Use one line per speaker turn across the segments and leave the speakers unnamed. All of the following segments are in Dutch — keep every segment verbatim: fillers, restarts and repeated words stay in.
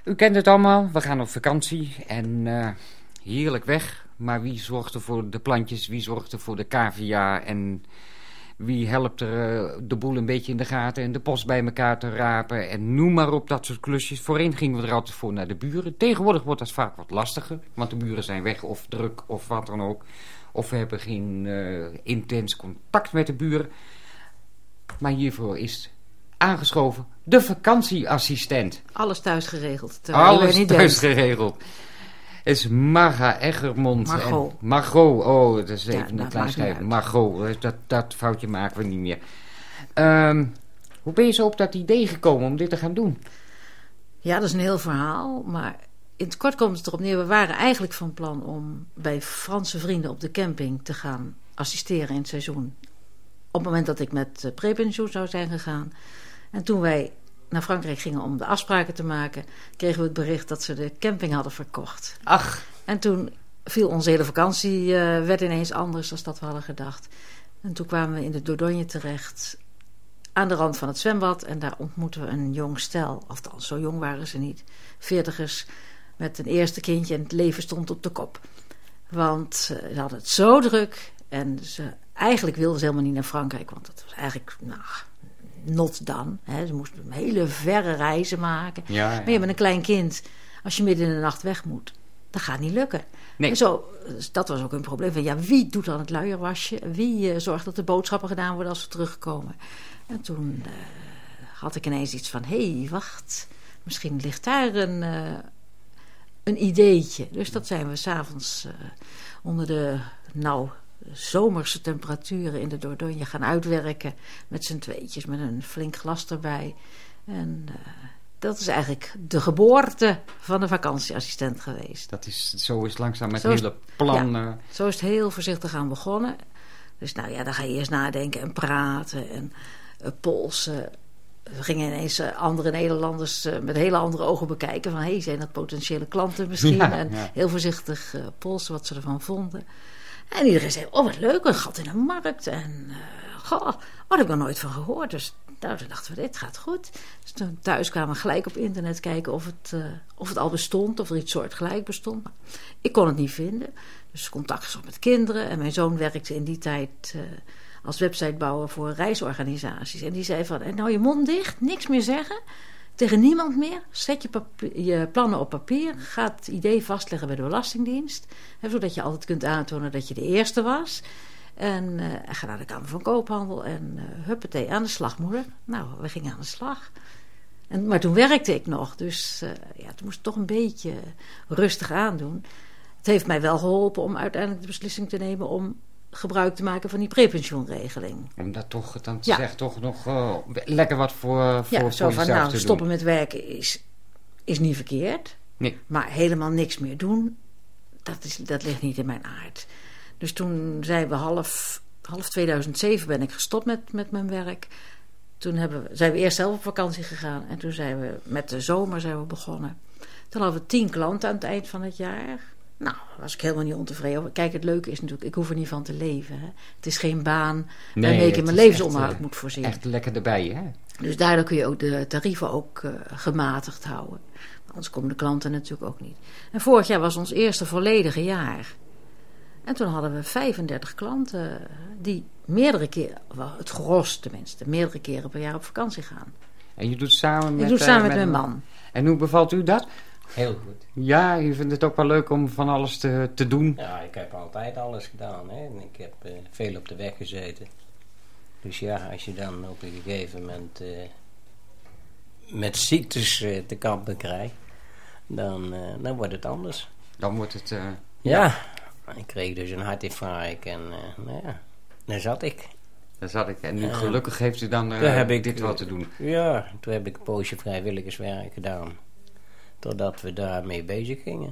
U kent het allemaal, we gaan op vakantie en uh, heerlijk weg. Maar wie zorgt er voor de plantjes, wie zorgt er voor de cavia en wie helpt er uh, de boel een beetje in de gaten en de post bij elkaar te rapen en noem maar op, dat soort klusjes. Voorheen gingen we er altijd voor naar de buren. Tegenwoordig wordt dat vaak wat lastiger, want de buren zijn weg of druk of wat dan ook. Of we hebben geen uh, intens contact met de buren. Maar hiervoor is aangeschoven de vakantieassistent.
Alles thuis geregeld.
Alles niet thuis bent. geregeld. Het is Marga Eggermond.
Margot.
En Margot, oh, dat is even
ja,
een klein schrijven. Margot, dat, dat foutje maken we niet meer. Um, hoe ben je zo op dat idee gekomen om dit te gaan doen?
Ja, dat is een heel verhaal. Maar in het kort komt het erop neer. We waren eigenlijk van plan om bij Franse vrienden op de camping te gaan assisteren in het seizoen. Op het moment dat ik met prepensioen zou zijn gegaan. En toen wij naar Frankrijk gingen om de afspraken te maken, kregen we het bericht dat ze de camping hadden verkocht.
Ach.
En toen viel onze hele vakantie, uh, werd ineens anders dan dat we hadden gedacht. En toen kwamen we in de Dordogne terecht, aan de rand van het zwembad. En daar ontmoetten we een jong stel. Althans, zo jong waren ze niet. Veertigers met een eerste kindje en het leven stond op de kop. Want uh, ze hadden het zo druk. En ze, eigenlijk wilden ze helemaal niet naar Frankrijk. Want dat was eigenlijk, nou, not done. Hè. Ze moesten hele verre reizen maken.
Ja, ja.
Maar je bent een klein kind. Als je midden in de nacht weg moet, dat gaat niet lukken.
Nee.
En zo, dus dat was ook een probleem. Van, ja, wie doet dan het luierwasje? Wie uh, zorgt dat de boodschappen gedaan worden als we terugkomen? En toen uh, had ik ineens iets van, hé, hey, wacht. Misschien ligt daar een, uh, een ideetje. Dus dat zijn we 's avonds uh, onder de, nou, zomerse temperaturen in de Dordogne gaan uitwerken. Met z'n tweetjes, met een flink glas erbij. En uh, dat is eigenlijk de geboorte van de vakantieassistent geweest.
Dat is, zo is langzaam met
zo
het
is,
hele plan.
Ja,
uh...
zo is het heel voorzichtig aan begonnen. Dus nou ja, dan ga je eerst nadenken en praten en uh, polsen. We gingen ineens uh, andere Nederlanders uh, met hele andere ogen bekijken. Van, hé, hey, zijn dat potentiële klanten misschien?
Ja,
en
ja.
heel voorzichtig uh, polsen wat ze ervan vonden. En iedereen zei, oh wat leuk, een gat in een markt. En uh, goh, oh, daar heb ik nog nooit van gehoord. Dus nou, toen dachten we, dit gaat goed. Dus toen thuis kwamen we gelijk op internet kijken of het, uh, of het al bestond. Of er iets soortgelijk bestond. Ik kon het niet vinden. Dus contact gezocht met kinderen. En mijn zoon werkte in die tijd uh, als websitebouwer voor reisorganisaties. En die zei van, en nou je mond dicht, niks meer zeggen. Tegen niemand meer. Zet je, papier, je plannen op papier. Ga het idee vastleggen bij de Belastingdienst. Hè, zodat je altijd kunt aantonen dat je de eerste was. En uh, ga naar de Kamer van Koophandel. En uh, huppatee, aan de slag, moeder. Nou, we gingen aan de slag. En, maar toen werkte ik nog. Dus uh, ja, toen moest ik toch een beetje rustig aandoen. Het heeft mij wel geholpen om uiteindelijk de beslissing te nemen om gebruik te maken van die prepensioenregeling.
Om dat toch dan te
ja.
zeggen, toch nog uh, lekker wat voor, voor,
ja, zo
voor
van,
jezelf
nou,
te
stoppen
doen.
met werken is, is niet verkeerd.
Nee.
Maar helemaal niks meer doen, dat, is, dat ligt niet in mijn aard. Dus toen zijn we half, half tweeduizend zeven ben ik gestopt met, met mijn werk. Toen hebben we, zijn we eerst zelf op vakantie gegaan. En toen zijn we met de zomer zijn we begonnen. Toen hadden we tien klanten aan het eind van het jaar. Nou, daar was ik helemaal niet ontevreden over. Kijk, het leuke is natuurlijk, ik hoef er niet van te leven. Hè. Het is geen baan
nee,
waarmee ik in mijn levensonderhoud echt, moet voorzien.
Echt lekker erbij, hè?
Dus daardoor kun je ook de tarieven ook uh, gematigd houden. Anders komen de klanten natuurlijk ook niet. En vorig jaar was ons eerste volledige jaar. En toen hadden we vijfendertig klanten die meerdere keren, het gros tenminste, meerdere keren per jaar op vakantie gaan.
En je doet samen met...
Ik doe het samen uh, met, met
mijn
man.
En hoe bevalt u dat?
Heel goed.
Ja, je vindt het ook wel leuk om van alles te, te doen?
Ja, ik heb altijd alles gedaan. Hè. Ik heb uh, veel op de weg gezeten. Dus ja, als je dan op een gegeven moment uh, met ziektes uh, te kampen krijgt, dan, uh, dan wordt het anders.
Dan wordt het... Uh,
ja. ja, ik kreeg dus een hartinfarct en uh, nou ja, daar zat ik.
Daar zat ik. En nu uh, gelukkig heeft u dan uh,
heb ik,
dit wel te doen.
Ja, toen heb ik een poosje vrijwilligerswerk gedaan. Totdat we daarmee bezig gingen.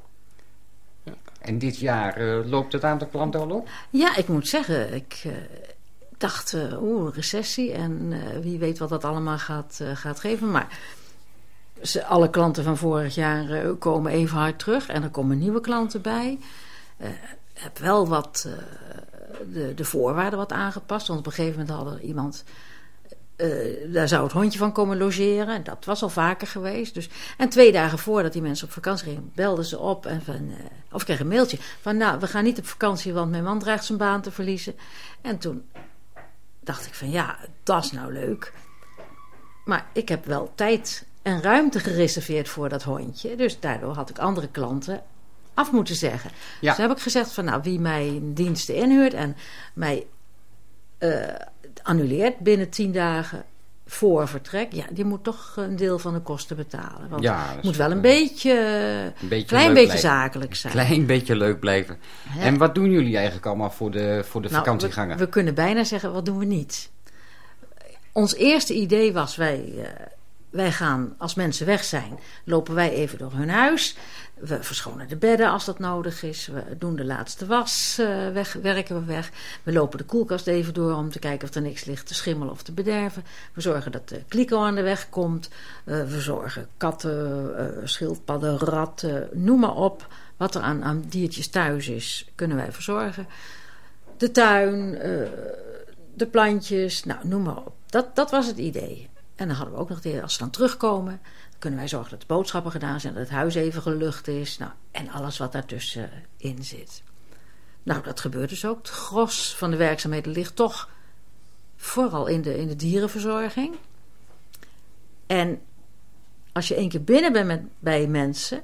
Ja. En dit jaar uh, loopt het aantal klanten al op?
Ja, ik moet zeggen, ik uh, dacht, uh, oeh, een recessie. En uh, wie weet wat dat allemaal gaat, uh, gaat geven. Maar ze, alle klanten van vorig jaar uh, komen even hard terug. En er komen nieuwe klanten bij. Ik uh, heb wel wat uh, de, de voorwaarden wat aangepast. Want op een gegeven moment hadden iemand Uh, daar zou het hondje van komen logeren. Dat was al vaker geweest. Dus. En twee dagen voordat die mensen op vakantie gingen, belden ze op. En van, uh, of kregen een mailtje van, nou, we gaan niet op vakantie, want mijn man dreigt zijn baan te verliezen. En toen dacht ik van, ja, dat is nou leuk. Maar ik heb wel tijd en ruimte gereserveerd voor dat hondje. Dus daardoor had ik andere klanten af moeten zeggen. Ja. Dus heb ik gezegd van, nou, wie mijn diensten inhuurt en mij uh, annuleert binnen tien dagen voor vertrek, ja, die moet toch een deel van de kosten betalen. Want
ja,
het moet wel een beetje,
een beetje
klein beetje
blijven.
zakelijk zijn.
Klein beetje leuk blijven. Hè? En wat doen jullie eigenlijk allemaal voor de, voor de
nou,
vakantieganger?
We, we kunnen bijna zeggen, wat doen we niet? Ons eerste idee was, wij, uh, wij gaan, als mensen weg zijn, lopen wij even door hun huis. We verschonen de bedden als dat nodig is. We doen de laatste was, uh, weg, werken we weg. We lopen de koelkast even door om te kijken of er niks ligt te schimmelen of te bederven. We zorgen dat de kliko aan de weg komt. Uh, we zorgen katten, uh, schildpadden, ratten, noem maar op. Wat er aan, aan diertjes thuis is, kunnen wij verzorgen. De tuin, uh, de plantjes, nou noem maar op. Dat, dat was het idee. En dan hadden we ook nog het idee, als ze dan terugkomen, kunnen wij zorgen dat de boodschappen gedaan zijn, dat het huis even gelucht is. Nou, en alles wat daartussenin zit. Nou, dat gebeurt dus ook. Het gros van de werkzaamheden ligt toch vooral in de, in de dierenverzorging. En als je één keer binnen bent met, bij mensen,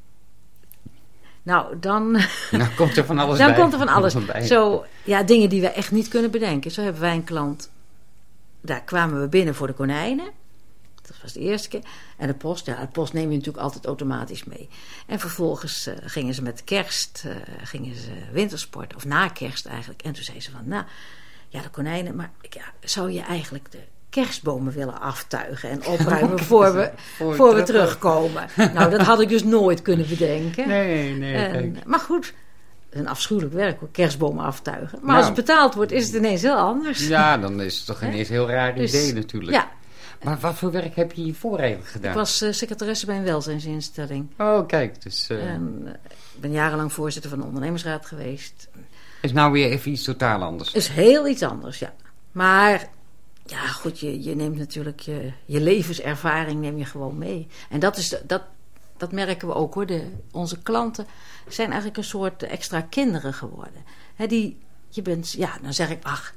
nou, dan...
Nou, komt er van alles
dan
bij.
Dan komt er van alles. Zo, ja, dingen die we echt niet kunnen bedenken. Zo hebben wij een klant, daar kwamen we binnen voor de konijnen. Dat was de eerste keer. En de post, ja, de post neem je natuurlijk altijd automatisch mee. En vervolgens uh, gingen ze met kerst, uh, gingen ze wintersport, of na kerst eigenlijk. En toen zei ze van, nou, ja, de konijnen, maar ja, zou je eigenlijk de kerstbomen willen aftuigen en opruimen voor we, voor voor we terugkomen? Nou, dat had ik dus nooit kunnen bedenken.
Nee, nee.
En, maar goed, het is een afschuwelijk werk hoor, kerstbomen aftuigen. Maar
nou,
als het betaald wordt, is het ineens heel anders.
Ja, dan is het toch ineens een heel raar
dus,
idee natuurlijk.
Ja.
Maar wat voor werk heb je hiervoor eigenlijk gedaan?
Ik was uh, secretaresse bij een welzijnsinstelling.
Oh, kijk. Dus, uh...
en, uh, ik ben jarenlang voorzitter van de ondernemersraad geweest.
Is nou weer even iets totaal anders?
Is heel iets anders, ja. Maar, ja goed, je, je neemt natuurlijk je, je levenservaring neem je gewoon mee. En dat, is, dat, dat merken we ook hoor. De, onze klanten zijn eigenlijk een soort extra kinderen geworden. He, die, je bent, ja, dan zeg ik, ach...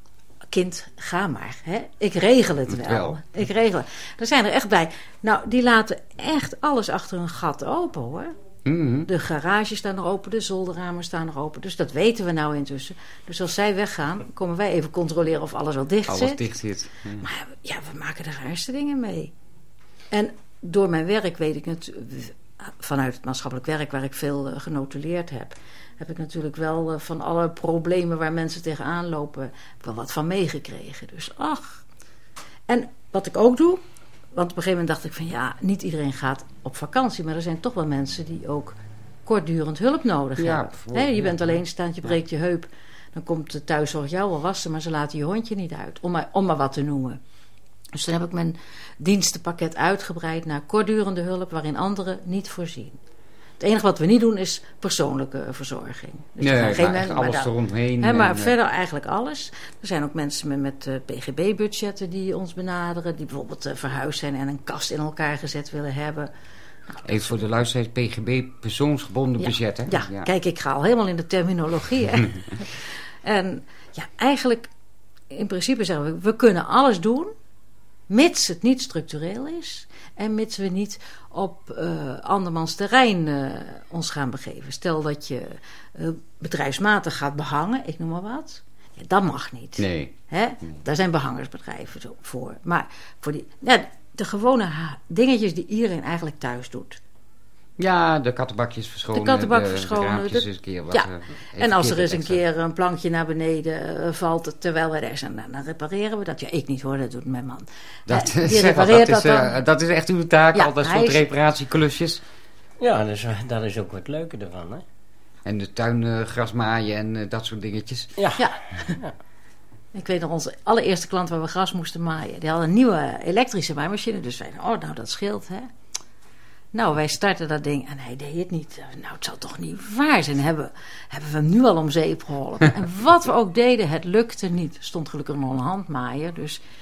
kind, ga maar. Hè? Ik regel het wel. wel. Ik regel het. Er zijn er echt bij. Nou, die laten echt alles achter een gat open, hoor.
Mm-hmm.
De garages staan nog open, de zolderramen staan nog open. Dus dat weten we nou intussen. Dus als zij weggaan, komen wij even controleren of alles wel dicht
alles
zit.
Alles dicht zit. Ja.
Maar ja, we maken de raarste dingen mee. En door mijn werk weet ik natuurlijk... vanuit het maatschappelijk werk waar ik veel uh, genotuleerd heb... heb ik natuurlijk wel uh, van alle problemen waar mensen tegenaan lopen... wel wat van meegekregen. Dus ach. En wat ik ook doe... want op een gegeven moment dacht ik van... ja, niet iedereen gaat op vakantie... maar er zijn toch wel mensen die ook kortdurend hulp nodig
ja,
hebben. He, je ja. bent alleenstaand, je breekt ja. je heup... dan komt de thuiszorg jou wel wassen... maar ze laten je hondje niet uit. Om maar, om maar wat te noemen. Dus dan heb ik mijn dienstenpakket uitgebreid... naar kortdurende hulp waarin anderen niet voorzien. Het enige wat we niet doen is persoonlijke verzorging. Dus
nee,
geen
maar
mensen,
alles
maar
eromheen.
Hè, maar
en,
verder eigenlijk alles. Er zijn ook mensen met, met uh, P G B-budgetten die ons benaderen... die bijvoorbeeld uh, verhuisd zijn en een kast in elkaar gezet willen hebben. Nou,
even voor de luisteraars, P G B, persoonsgebonden
ja,
budget, hè?
Ja, ja, kijk, ik ga al helemaal in de terminologie. Hè? En ja, eigenlijk, in principe zeggen we... we kunnen alles doen... mits het niet structureel is... en mits we niet op uh, andermans terrein uh, ons gaan begeven. Stel dat je uh, bedrijfsmatig gaat behangen, ik noem maar wat. Ja, dat mag niet.
Nee.
Hè? Daar zijn behangersbedrijven voor. Maar voor die, ja, de gewone ha- dingetjes die iedereen eigenlijk thuis doet.
Ja, de kattenbakjes verschonen.
De kattenbak
de,
verschonen.
De
de,
eens een keer wat,
ja.
uh,
en als er eens een keer een plankje naar beneden uh, valt... terwijl we er zijn, dan, dan repareren we dat. Ja, ik niet hoor, dat doet mijn man.
Dat,
uh, die
zeg
repareert
dat,
dat
is,
dan.
Uh, dat is echt uw taak,
ja,
al dat soort
is...
reparatieklusjes.
Ja, dus, dat is ook wat leuke ervan, hè.
En de tuin uh, grasmaaien en uh, dat soort dingetjes.
Ja. ja. ja. Ik weet nog, onze allereerste klant waar we gras moesten maaien... die hadden een nieuwe elektrische maaimachine. Dus wij oh, nou, dat scheelt, hè. Nou, wij starten dat ding en hij deed het niet. Nou, het zal toch niet waar zijn. Hebben, hebben we hem nu al om zeep geholpen. En wat we ook deden, het lukte niet. Er stond gelukkig nog een handmaaier. Dus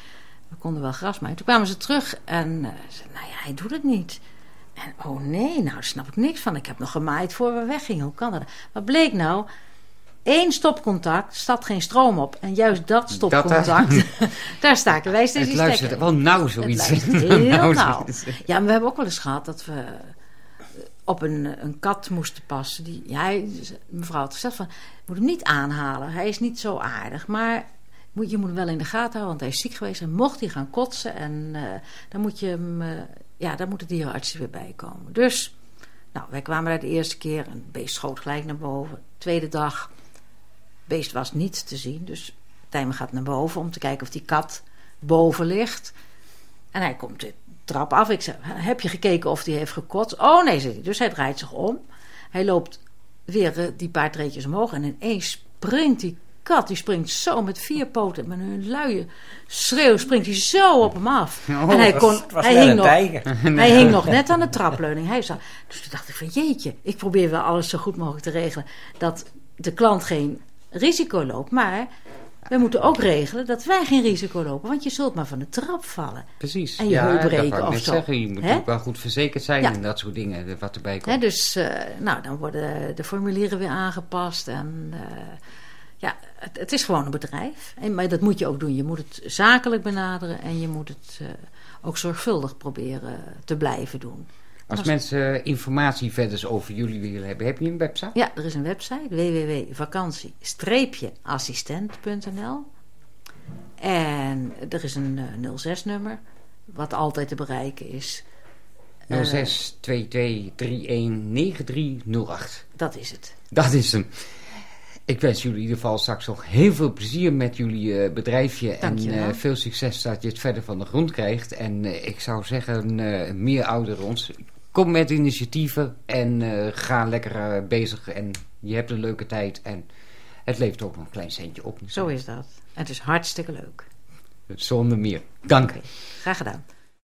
We konden wel gras maaien. Toen kwamen ze terug en uh, zeiden, nou ja, hij doet het niet. En oh nee, nou daar snap ik niks van. Ik heb nog gemaaid voor we weggingen. Hoe kan dat? Wat bleek nou? Eén stopcontact, staat geen stroom op. En juist dat stopcontact, dat, daar staken wij steeds
het
die stekker.
Het luistert wel nauw zoiets.
Het luistert heel nauw. Ja, maar we hebben ook wel eens gehad dat we op een, een kat moesten passen. Die, ja, hij, mevrouw had gezegd van, je moet hem niet aanhalen. Hij is niet zo aardig. Maar moet, je moet hem wel in de gaten houden, want hij is ziek geweest. En mocht hij gaan kotsen, en uh, dan moet je hem, uh, ja, dan moet de dierenarts er weer bij komen. Dus, nou, wij kwamen daar de eerste keer. Een beest schoot gelijk naar boven. Tweede dag, beest was niet te zien. Dus Tijmen gaat naar boven om te kijken of die kat boven ligt. En hij komt de trap af. Ik zeg, heb je gekeken of die heeft gekotst? Oh nee, zei hij. Dus hij draait zich om. Hij loopt weer uh, die paar treetjes omhoog. En ineens springt die kat. Die springt zo met vier poten. Met een luie schreeuw springt hij zo op hem af.
Oh,
en hij, kon,
was, was
hij, hing nog,
nee.
hij hing nog net aan de trapleuning. Hij zag, dus toen dacht ik van jeetje. Ik probeer wel alles zo goed mogelijk te regelen. Dat de klant geen risico loopt. Maar we moeten ook regelen dat wij geen risico lopen. Want je zult maar van de trap vallen.
Precies.
En je
ja,
heup breken
dat wou ik
of
net
zo.
zeggen. Je moet
Hè?
natuurlijk wel goed verzekerd zijn
Ja.
en dat soort dingen. Wat erbij komt.
He, dus uh, nou, dan worden de formulieren weer aangepast. En uh, ja, het, het is gewoon een bedrijf. En, maar dat moet je ook doen. Je moet het zakelijk benaderen. En je moet het uh, ook zorgvuldig proberen te blijven doen.
Als
Als
mensen uh, informatie verder over jullie willen hebben, heb je een website?
Ja, er is een website, w w w punt vakantie assistent punt n l. En er is een uh, nul zes nummer, wat altijd te bereiken is. Uh,
nul zes twee twee drie een negen drie nul acht.
Dat is het.
Dat is hem. Ik wens jullie in ieder geval straks nog heel veel plezier met jullie uh, bedrijfje.
Dankjewel.
En uh, veel succes dat je het verder van de grond krijgt. En uh, ik zou zeggen, uh, meer ouderen ons. Kom met initiatieven en uh, ga lekker uh, bezig. En je hebt een leuke tijd. En het levert ook nog een klein centje op.
Zo is dat. En het is hartstikke leuk.
Zonder meer. Dank.
Okay, graag gedaan.